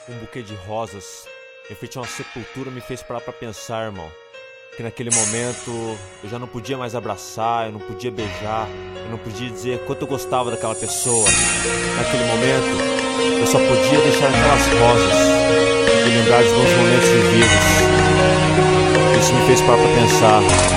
Um buquê de rosas em frente a uma sepultura me fez parar pra pensar, irmão, que naquele momento eu já não podia mais abraçar, eu não podia beijar, eu não podia dizer quanto eu gostava daquela pessoa. Naquele momento eu só podia deixar aquelas rosas e lembrar dos bons momentos vividos. Isso me fez parar pra pensar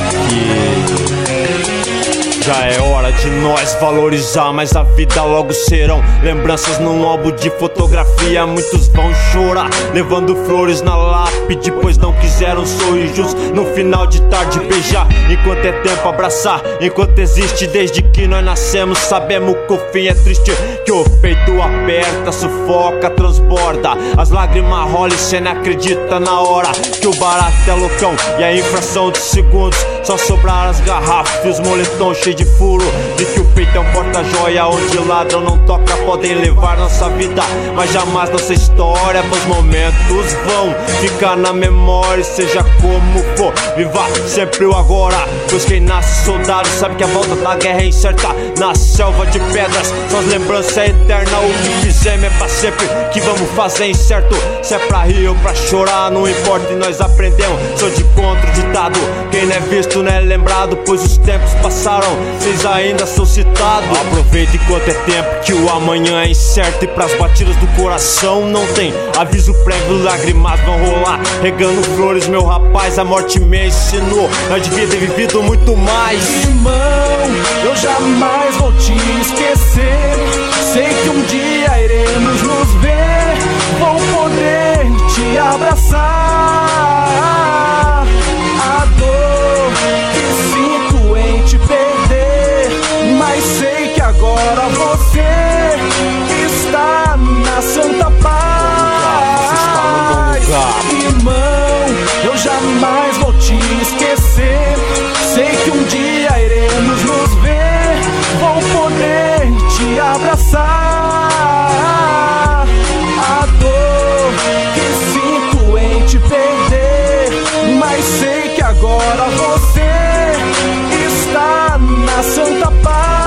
que já é hora de nós valorizar, mas a vida logo serão lembranças num álbum de fotografia. Muitos vão chorar, levando flores na lápide, pois não quiseram sorrir juntos no final de tarde. Beijar enquanto é tempo, abraçar enquanto existe. Desde que nós nascemos sabemos que o fim é triste, que o peito aperta, sufoca, transborda. As lágrimas rolam e cê não acredita na hora que o barato é loucão e a infração de segundos. Só sobraram as garrafas e os moletons cheios de furo. De que o peito é um porta-joia onde ladrão não toca. Podem levar nossa vida, mas jamais nossa história. Pois momentos vão ficar na memória, seja como for, viva sempre o agora. Pois quem nasce soldado sabe que a volta da guerra é incerta. Na selva de pedras, suas lembranças é eterna. O que fizemos é pra sempre, que vamos fazer incerto. Se é pra rir ou pra chorar, não importa e nós aprendemos. Sou de contra o ditado, quem não é visto não é lembrado. Pois os tempos passaram, vocês ainda são citados. Aproveita enquanto é tempo, que o amanhã é incerto. E pras batidas do coração não tem aviso prévio, lágrimas vão rolar regando flores, meu rapaz. A morte me ensinou, nós devia ter vivido muito mais. Irmão, eu jamais vou te esquecer. Sei que um dia iremos nos ver. Vou poder te abraçar. A dor que sinto em te perder, mas sei que agora você está na santa paz. Irmão, eu jamais vou te esquecer. Sei que um dia iremos nos ver. Vou poder te abraçar. A dor que sinto em te perder, mas sei que agora você está na santa paz.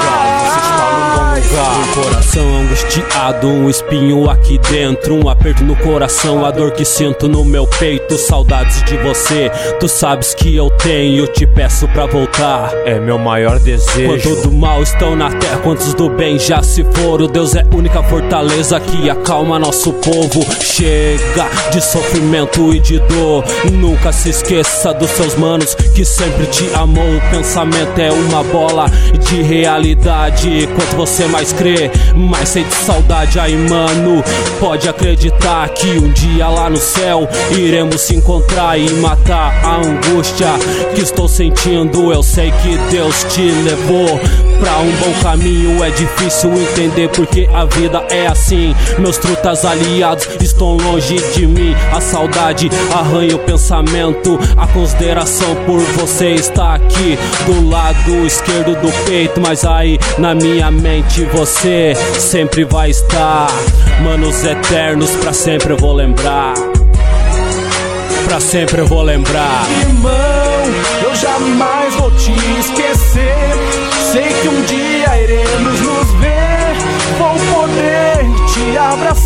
Um coração angustiado, um espinho aqui dentro, um aperto no coração, a dor que sinto no meu peito. Saudades de você, tu sabes que eu tenho, te peço pra voltar. É meu maior desejo. Quantos do mal estão na terra, quantos do bem já se foram. Deus é a única fortaleza que acalma nosso povo. Chega de sofrimento e de dor, nunca se esqueça dos seus manos que sempre te amou. O pensamento é uma bola de realidade, quanto você mais crê, mais sente saudade. Aí mano, pode acreditar que um dia lá no céu iremos se encontrar e matar a angústia que estou sentindo. Eu sei que Deus te levou pra um bom caminho. É difícil entender porque a vida é assim. Meus trutas aliados estão longe de mim. A saudade arranha o pensamento. A consideração por você está aqui do lado esquerdo do peito, mas aí na minha mente você sempre vai estar. Manos eternos, pra sempre eu vou lembrar. Pra sempre eu vou lembrar. Irmão, eu jamais vou te esquecer. Sei que um dia iremos nos ver. Vou poder te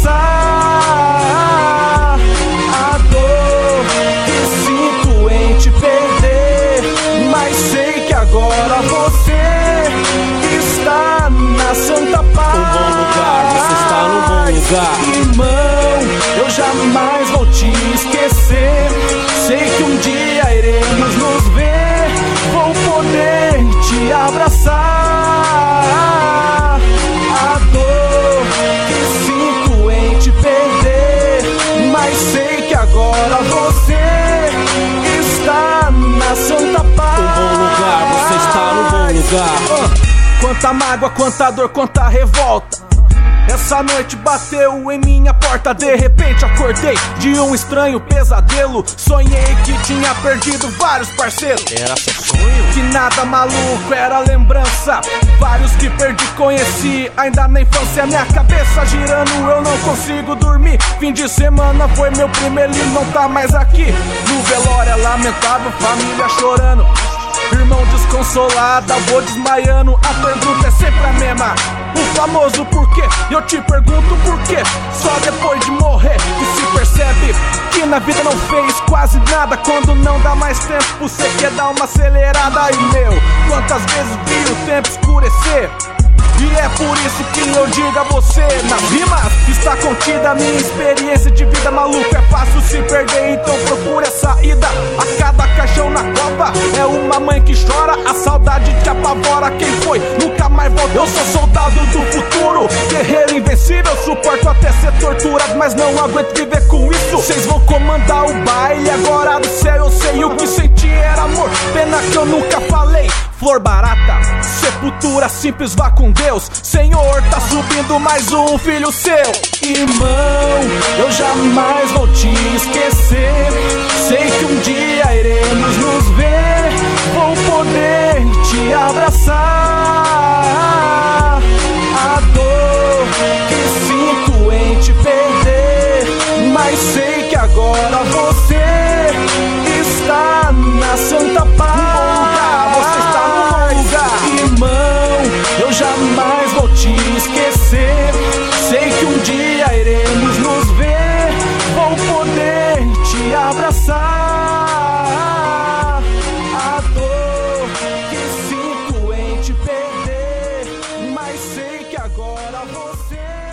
abraçar. A dor que sinto em te perder, mas sei que agora você está na santa paz. Um bom lugar, você está num bom lugar. Irmão, eu jamais vou te esquecer. Sei que um dia iremos nos ver. Vou poder te abraçar. A dor que sinto em te perder, mas sei que agora você está na santa paz. Um bom lugar, você está num bom lugar. Quanta mágoa, quanta dor, quanta revolta. Essa noite bateu em minha porta. De repente acordei de um estranho pesadelo. Sonhei que tinha perdido vários parceiros. Era seu sonho? Que nada maluco, era lembrança. Vários que perdi conheci ainda na infância. Minha cabeça girando, eu não consigo dormir. Fim de semana foi meu primeiro e não tá mais aqui. No velório é lamentável, família chorando. Irmão desconsolado, avô desmaiando. A pergunta é sempre a mesma, o famoso porquê. Eu te pergunto por quê, só depois de morrer percebe que na vida não fez quase nada. Quando não dá mais tempo, você quer dar uma acelerada. E meu, quantas vezes vi o tempo escurecer. E é por isso que eu digo a você, nas rimas está contida a minha experiência de vida. Maluco, é fácil se perder, então procure a saída. A cada caixão na copa é uma mãe que chora. A saudade te apavora, quem foi nunca mais volta. Eu sou soldado do futuro, guerreiro invencível. Suporto até ser torturado, mas não aguento viver com isso. Vocês vão comandar o baile, agora do céu eu sei. O que senti era amor, pena que eu nunca falei. Flor barata, sepultura simples, vá com Deus. Senhor, tá subindo mais um filho seu. Irmão, eu jamais vou te esquecer. Sei que um dia iremos nos ver. Vou poder te abraçar. A dor que sinto em te perder, mas sei que agora você está na santa paz. Eu jamais vou te esquecer. Sei que um dia iremos nos ver. Vou poder te abraçar. A dor que sinto em te perder, mas sei que agora você